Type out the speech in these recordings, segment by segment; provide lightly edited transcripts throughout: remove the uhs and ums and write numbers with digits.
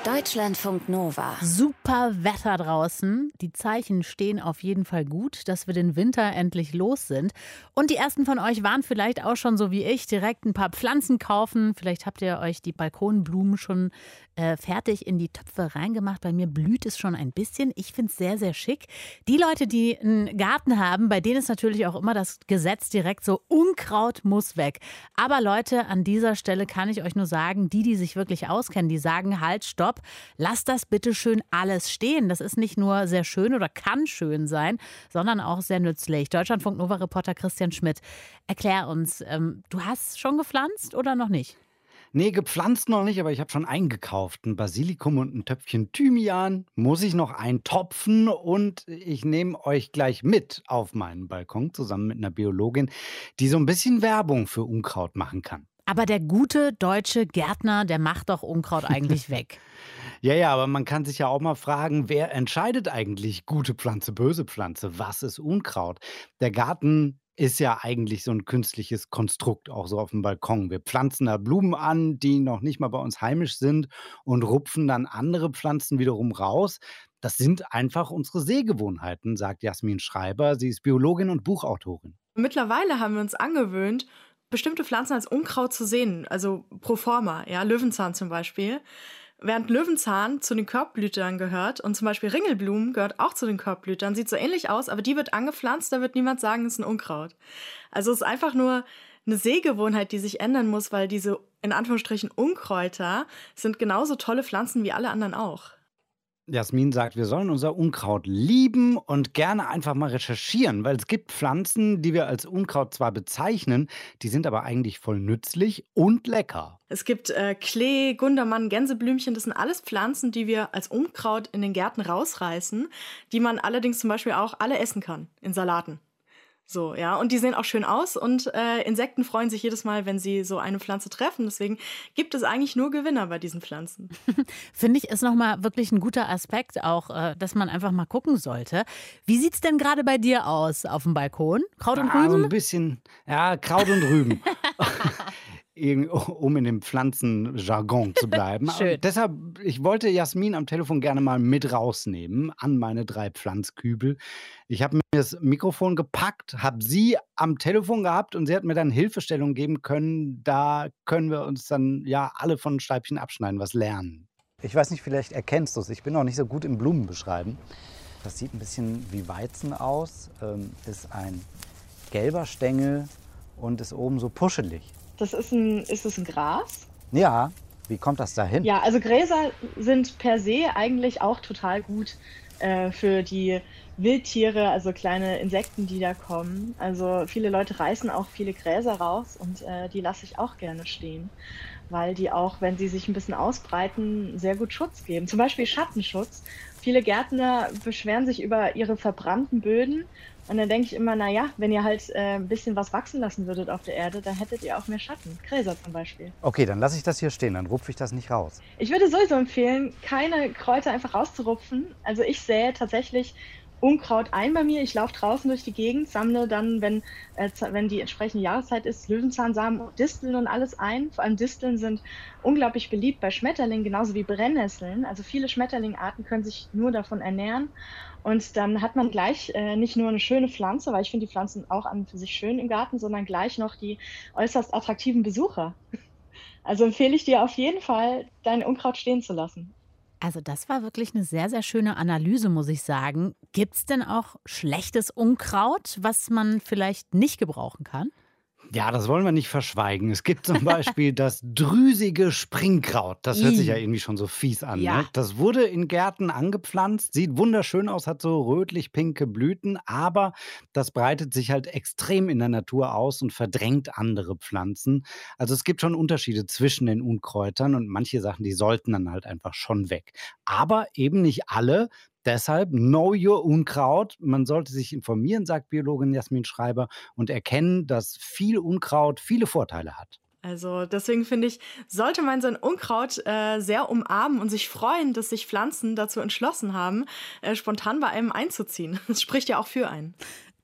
Deutschlandfunk Nova. Super Wetter draußen. Die Zeichen stehen auf jeden Fall gut, dass wir den Winter endlich los sind. Und die ersten von euch waren vielleicht auch schon so wie ich, direkt ein paar Pflanzen kaufen. Vielleicht habt ihr euch die Balkonblumen schon fertig in die Töpfe reingemacht. Bei mir blüht es schon ein bisschen. Ich finde es sehr, sehr schick. Die Leute, die einen Garten haben, bei denen ist natürlich auch immer das Gesetz direkt so, Unkraut muss weg. Aber Leute, an dieser Stelle kann ich euch nur sagen, die sich wirklich auskennen, die sagen, halt, stopp, lasst das bitte schön alles stehen. Das ist nicht nur sehr schön oder kann schön sein, sondern auch sehr nützlich. Deutschlandfunk Nova-Reporter Christian Schmidt, erklär uns, du hast schon gepflanzt oder noch nicht? Nee, gepflanzt noch nicht, aber ich habe schon eingekauft. Ein Basilikum und ein Töpfchen Thymian. Muss ich noch eintopfen und ich nehme euch gleich mit auf meinen Balkon zusammen mit einer Biologin, die so ein bisschen Werbung für Unkraut machen kann. Aber der gute deutsche Gärtner, der macht doch Unkraut eigentlich weg. Ja, aber man kann sich ja auch mal fragen, wer entscheidet eigentlich gute Pflanze, böse Pflanze? Was ist Unkraut? Der Garten ist ja eigentlich so ein künstliches Konstrukt, auch so auf dem Balkon. Wir pflanzen da Blumen an, die noch nicht mal bei uns heimisch sind und rupfen dann andere Pflanzen wiederum raus. Das sind einfach unsere Sehgewohnheiten, sagt Jasmin Schreiber. Sie ist Biologin und Buchautorin. Mittlerweile haben wir uns angewöhnt, bestimmte Pflanzen als Unkraut zu sehen, also pro forma, ja, Löwenzahn zum Beispiel. Während Löwenzahn zu den Korbblütern gehört und zum Beispiel Ringelblumen gehört auch zu den Korbblütern, sieht so ähnlich aus, aber die wird angepflanzt, da wird niemand sagen, es ist ein Unkraut. Also es ist einfach nur eine Sehgewohnheit, die sich ändern muss, weil diese, in Anführungsstrichen, Unkräuter sind genauso tolle Pflanzen wie alle anderen auch. Jasmin sagt, wir sollen unser Unkraut lieben und gerne einfach mal recherchieren, weil es gibt Pflanzen, die wir als Unkraut zwar bezeichnen, die sind aber eigentlich voll nützlich und lecker. Es gibt Klee, Gundermann, Gänseblümchen, das sind alles Pflanzen, die wir als Unkraut in den Gärten rausreißen, die man allerdings zum Beispiel auch alle essen kann in Salaten. So, ja, und die sehen auch schön aus und Insekten freuen sich jedes Mal, wenn sie so eine Pflanze treffen. Deswegen gibt es eigentlich nur Gewinner bei diesen Pflanzen. Finde ich, ist nochmal wirklich ein guter Aspekt auch, dass man einfach mal gucken sollte. Wie sieht es denn gerade bei dir aus auf dem Balkon? Kraut und So Rüben? ein bisschen, ja, Kraut und Rüben. Um in dem Pflanzenjargon zu bleiben. Schön. Deshalb, ich wollte Jasmin am Telefon gerne mal mit rausnehmen an meine 3 Pflanzkübel. Ich habe mir das Mikrofon gepackt, habe sie am Telefon gehabt und sie hat mir dann Hilfestellung geben können. Da können wir uns dann ja alle von Scheibchen abschneiden, was lernen. Ich weiß nicht, vielleicht erkennst du es. Ich bin auch nicht so gut im Blumen beschreiben. Das sieht ein bisschen wie Weizen aus, ist ein gelber Stängel und ist oben so puschelig. Ist es ein Gras? Ja, wie kommt das dahin? Ja, also Gräser sind per se eigentlich auch total gut für die Wildtiere, also kleine Insekten, die da kommen. Also viele Leute reißen auch viele Gräser raus und die lasse ich auch gerne stehen, weil die auch, wenn sie sich ein bisschen ausbreiten, sehr gut Schutz geben. Zum Beispiel Schattenschutz. Viele Gärtner beschweren sich über ihre verbrannten Böden. Und dann denke ich immer, naja, wenn ihr halt ein bisschen was wachsen lassen würdet auf der Erde, dann hättet ihr auch mehr Schatten. Gräser zum Beispiel. Okay, dann lasse ich das hier stehen, dann rupfe ich das nicht raus. Ich würde sowieso empfehlen, keine Kräuter einfach rauszurupfen. Also ich sähe tatsächlich Unkraut ein bei mir. Ich laufe draußen durch die Gegend, sammle dann, wenn die entsprechende Jahreszeit ist, Löwenzahnsamen und Disteln und alles ein. Vor allem Disteln sind unglaublich beliebt bei Schmetterlingen, genauso wie Brennnesseln. Also viele Schmetterlingarten können sich nur davon ernähren. Und dann hat man gleich nicht nur eine schöne Pflanze, weil ich finde die Pflanzen auch an und für sich schön im Garten, sondern gleich noch die äußerst attraktiven Besucher. Also empfehle ich dir auf jeden Fall, dein Unkraut stehen zu lassen. Also das war wirklich eine sehr, sehr schöne Analyse, muss ich sagen. Gibt es denn auch schlechtes Unkraut, was man vielleicht nicht gebrauchen kann? Ja, das wollen wir nicht verschweigen. Es gibt zum Beispiel das drüsige Springkraut. Das hört sich ja irgendwie schon so fies an. Ja. Ne? Das wurde in Gärten angepflanzt, sieht wunderschön aus, hat so rötlich-pinke Blüten, aber das breitet sich halt extrem in der Natur aus und verdrängt andere Pflanzen. Also es gibt schon Unterschiede zwischen den Unkräutern und manche Sachen, die sollten dann halt einfach schon weg. Aber eben nicht alle. Deshalb Know Your Unkraut. Man sollte sich informieren, sagt Biologin Jasmin Schreiber, und erkennen, dass viel Unkraut viele Vorteile hat. Also deswegen finde ich, sollte man sein Unkraut sehr umarmen und sich freuen, dass sich Pflanzen dazu entschlossen haben, spontan bei einem einzuziehen. Das spricht ja auch für einen.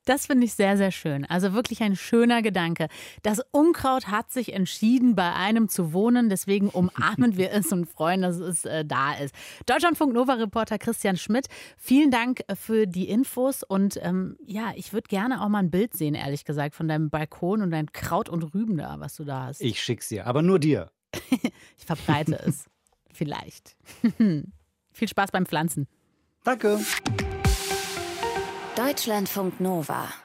Das finde ich sehr, sehr schön. Also wirklich ein schöner Gedanke. Das Unkraut hat sich entschieden, bei einem zu wohnen. Deswegen umarmen wir es und freuen, dass es da ist. Deutschlandfunk Nova-Reporter Christian Schmidt, vielen Dank für die Infos. Und ja, ich würde gerne auch mal ein Bild sehen, ehrlich gesagt, von deinem Balkon und dein Kraut und Rüben da, was du da hast. Ich schick's dir, aber nur dir. Ich verbreite es. Vielleicht. Viel Spaß beim Pflanzen. Danke. Deutschlandfunk Nova